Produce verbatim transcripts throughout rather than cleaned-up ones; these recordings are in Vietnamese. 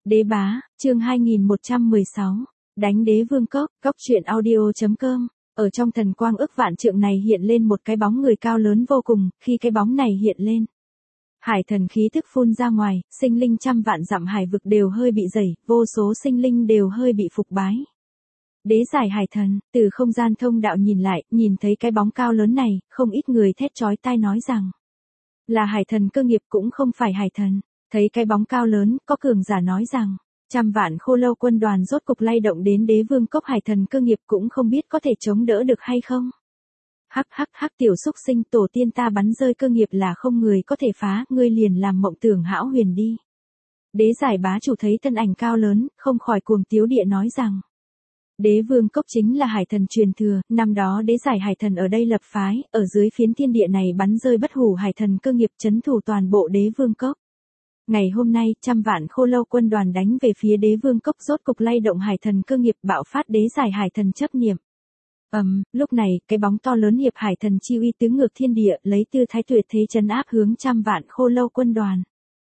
Đế bá, chương hai nghìn một trăm mười sáu, đánh đế vương cốc, cốc truyện audio.com. Ở trong thần quang ức vạn trượng này hiện lên một cái bóng người cao lớn vô cùng, khi cái bóng này hiện lên, hải thần khí tức phun ra ngoài, sinh linh trăm vạn dặm hải vực đều hơi bị dày, vô số sinh linh đều hơi bị phục bái. Đế giải hải thần, từ không gian thông đạo nhìn lại, nhìn thấy cái bóng cao lớn này, không ít người thét chói tai nói rằng là hải thần cơ nghiệp cũng không phải hải thần. Thấy cái bóng cao lớn, có cường giả nói rằng, trăm vạn khô lâu quân đoàn rốt cục lay động đến đế vương cốc hải thần cơ nghiệp cũng không biết có thể chống đỡ được hay không. Hắc hắc hắc tiểu xúc sinh tổ tiên ta bắn rơi cơ nghiệp là không người có thể phá, ngươi liền làm mộng tưởng hão huyền đi. Đế giải bá chủ thấy thân ảnh cao lớn, không khỏi cuồng tiếu địa nói rằng, đế vương cốc chính là hải thần truyền thừa, năm đó đế giải hải thần ở đây lập phái, ở dưới phiến thiên địa này bắn rơi bất hủ hải thần cơ nghiệp chấn thủ toàn bộ đế vương cốc. Ngày hôm nay, trăm vạn khô lâu quân đoàn đánh về phía đế vương cốc rốt cục lay động hải thần cơ nghiệp bạo phát đế giải hải thần chấp niệm. Ầm, um, lúc này, cái bóng to lớn hiệp hải thần chi uy tứ ngược thiên địa, lấy tư thái tuyệt thế trấn áp hướng trăm vạn khô lâu quân đoàn.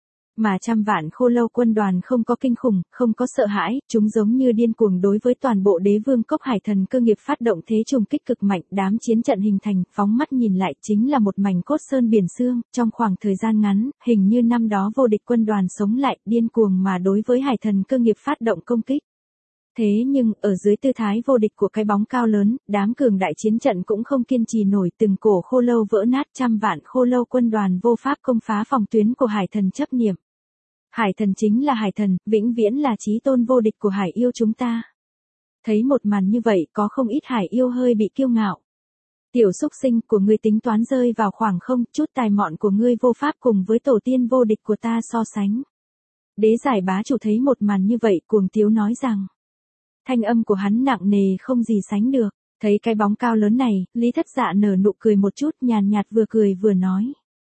Mà trăm vạn khô lâu quân đoàn không có kinh khủng, không có sợ hãi, chúng giống như điên cuồng đối với toàn bộ đế vương cốc hải thần cơ nghiệp phát động thế trùng kích cực mạnh, đám chiến trận hình thành, phóng mắt nhìn lại chính là một mảnh cốt sơn biển xương, trong khoảng thời gian ngắn, hình như năm đó vô địch quân đoàn sống lại, điên cuồng mà đối với hải thần cơ nghiệp phát động công kích. Thế nhưng, ở dưới tư thái vô địch của cái bóng cao lớn, đám cường đại chiến trận cũng không kiên trì nổi, từng cổ khô lâu vỡ nát, trăm vạn khô lâu quân đoàn vô pháp công phá phòng tuyến của hải thần chấp niệm. Hải thần chính là hải thần, vĩnh viễn là chí tôn vô địch của hải yêu chúng ta. Thấy một màn như vậy có không ít hải yêu hơi bị kiêu ngạo. Tiểu xúc sinh của ngươi tính toán rơi vào khoảng không, chút tài mọn của ngươi vô pháp cùng với tổ tiên vô địch của ta so sánh. Đế giải bá chủ thấy một màn như vậy cuồng tiếu nói rằng. Thanh âm của hắn nặng nề không gì sánh được. Thấy cái bóng cao lớn này, Lý Thất Dạ nở nụ cười một chút nhàn nhạt vừa cười vừa nói.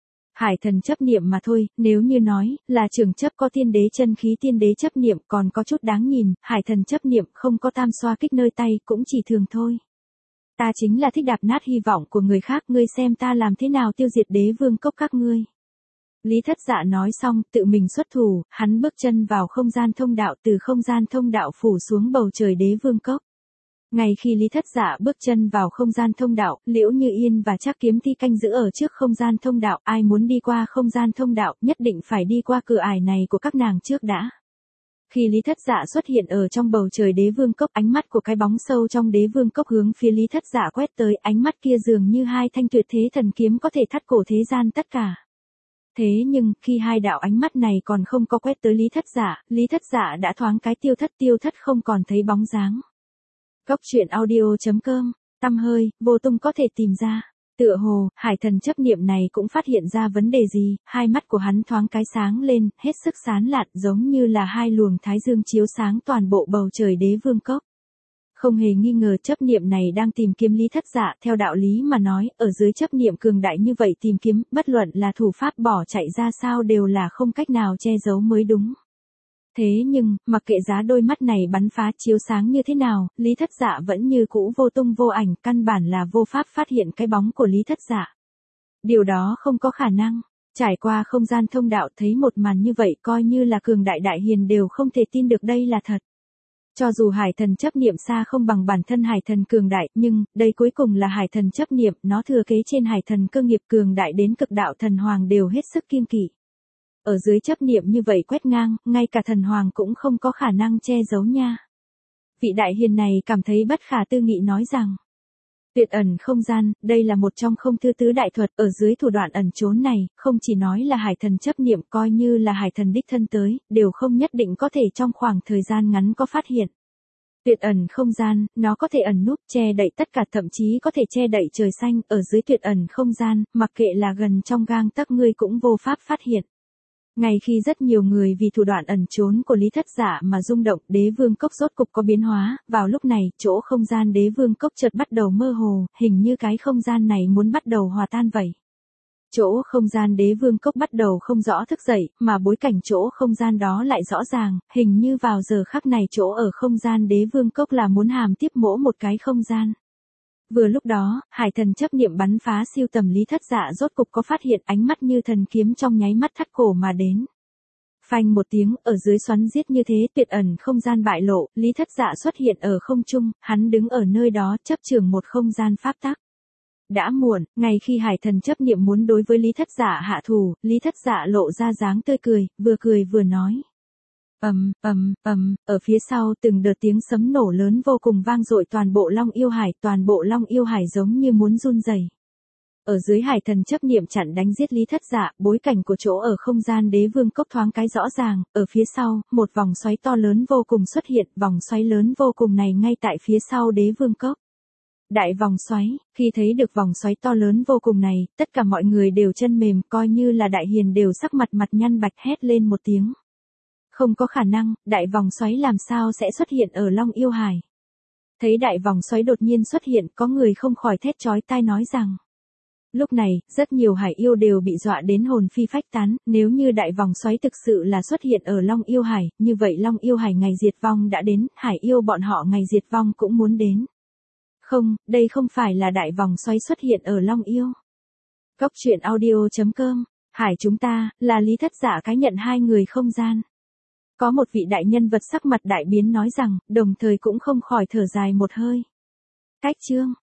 Hải thần chấp niệm mà thôi, nếu như nói, là trường chấp có tiên đế chân khí tiên đế chấp niệm còn có chút đáng nhìn, hải thần chấp niệm không có tam xoa kích nơi tay cũng chỉ thường thôi. Ta chính là thích đạp nát hy vọng của người khác, ngươi xem ta làm thế nào tiêu diệt đế vương cốc các ngươi. Lý Thất Dạ nói xong, tự mình xuất thủ, hắn bước chân vào không gian thông đạo, từ không gian thông đạo phủ xuống bầu trời đế vương cốc. Ngay khi Lý Thất Dạ bước chân vào không gian thông đạo, Liễu Như Yên và Trác Kiếm Thi canh giữ ở trước không gian thông đạo, ai muốn đi qua không gian thông đạo, nhất định phải đi qua cửa ải này của các nàng trước đã. Khi Lý Thất Dạ xuất hiện ở trong bầu trời đế vương cốc, ánh mắt của cái bóng sâu trong đế vương cốc hướng phía Lý Thất Dạ quét tới, ánh mắt kia dường như hai thanh tuyệt thế thần kiếm có thể thắt cổ thế gian tất cả. Thế nhưng, khi hai đạo ánh mắt này còn không có quét tới Lý Thất Dạ, Lý Thất Dạ đã thoáng cái tiêu thất tiêu thất không còn thấy bóng dáng. Cốc truyện audio.com, tăm hơi, vô tung có thể tìm ra. Tựa hồ, hải thần chấp niệm này cũng phát hiện ra vấn đề gì, hai mắt của hắn thoáng cái sáng lên, hết sức sán lạn giống như là hai luồng thái dương chiếu sáng toàn bộ bầu trời đế vương cốc. Không hề nghi ngờ chấp niệm này đang tìm kiếm Lý Thất Dạ, theo đạo lý mà nói, ở dưới chấp niệm cường đại như vậy tìm kiếm, bất luận là thủ pháp bỏ chạy ra sao đều là không cách nào che giấu mới đúng. Thế nhưng, mặc kệ giá đôi mắt này bắn phá chiếu sáng như thế nào, Lý Thất Dạ vẫn như cũ vô tung vô ảnh, căn bản là vô pháp phát hiện cái bóng của Lý Thất Dạ. Điều đó không có khả năng. Trải qua không gian thông đạo thấy một màn như vậy coi như là cường đại đại hiền đều không thể tin được đây là thật. Cho dù hải thần chấp niệm xa không bằng bản thân hải thần cường đại, nhưng, đây cuối cùng là hải thần chấp niệm, nó thừa kế trên hải thần cơ nghiệp cường đại đến cực đạo thần hoàng đều hết sức kiêng kỵ. Ở dưới chấp niệm như vậy quét ngang, ngay cả thần hoàng cũng không có khả năng che giấu nha. Vị đại hiền này cảm thấy bất khả tư nghị nói rằng, tuyệt ẩn không gian, đây là một trong không thứ tứ đại thuật, ở dưới thủ đoạn ẩn trốn này, không chỉ nói là hải thần chấp niệm coi như là hải thần đích thân tới, đều không nhất định có thể trong khoảng thời gian ngắn có phát hiện. Tuyệt ẩn không gian, nó có thể ẩn núp, che đậy tất cả thậm chí có thể che đậy trời xanh, ở dưới tuyệt ẩn không gian, mặc kệ là gần trong gang tấc ngươi cũng vô pháp phát hiện. Ngay khi rất nhiều người vì thủ đoạn ẩn trốn của Lý Thất Dạ mà rung động, đế vương cốc rốt cục có biến hóa, vào lúc này, chỗ không gian đế vương cốc chợt bắt đầu mơ hồ, hình như cái không gian này muốn bắt đầu hòa tan vậy. Chỗ không gian đế vương cốc bắt đầu không rõ thức dậy, mà bối cảnh chỗ không gian đó lại rõ ràng, hình như vào giờ khắc này chỗ ở không gian đế vương cốc là muốn hàm tiếp mỗ một cái không gian. Vừa lúc đó, hải thần chấp niệm bắn phá siêu tầm Lý Thất Dạ rốt cục có phát hiện ánh mắt như thần kiếm trong nháy mắt thắt cổ mà đến. Phanh một tiếng, ở dưới xoắn giết như thế tuyệt ẩn không gian bại lộ, Lý Thất Dạ xuất hiện ở không trung, hắn đứng ở nơi đó chấp trưởng một không gian pháp tắc. Đã muộn, ngày khi hải thần chấp niệm muốn đối với Lý Thất Dạ hạ thủ, Lý Thất Dạ lộ ra dáng tươi cười, vừa cười vừa nói. Ầm, ầm, ầm, ở phía sau từng đợt tiếng sấm nổ lớn vô cùng vang dội toàn bộ Long Yêu Hải, toàn bộ Long Yêu Hải giống như muốn run rẩy. Ở dưới hải thần chấp niệm chặn đánh giết Lý Thất Dạ, bối cảnh của chỗ ở không gian đế vương cốc thoáng cái rõ ràng, ở phía sau, một vòng xoáy to lớn vô cùng xuất hiện, vòng xoáy lớn vô cùng này ngay tại phía sau đế vương cốc. Đại vòng xoáy, khi thấy được vòng xoáy to lớn vô cùng này, tất cả mọi người đều chân mềm, coi như là đại hiền đều sắc mặt mặt nhăn bạch hét lên một tiếng. Không có khả năng, đại vòng xoáy làm sao sẽ xuất hiện ở Long Yêu Hải. Thấy đại vòng xoáy đột nhiên xuất hiện, có người không khỏi thét chói tai nói rằng. Lúc này, rất nhiều hải yêu đều bị dọa đến hồn phi phách tán, nếu như đại vòng xoáy thực sự là xuất hiện ở Long Yêu Hải, như vậy Long Yêu Hải ngày diệt vong đã đến, hải yêu bọn họ ngày diệt vong cũng muốn đến. Không, đây không phải là đại vòng xoáy xuất hiện ở Long Yêu. Cốc truyện audio chấm com, hải chúng ta, là Lý Thất Dạ cái nhận hai người không gian. Có một vị đại nhân vật sắc mặt đại biến nói rằng, đồng thời cũng không khỏi thở dài một hơi. Cách chương.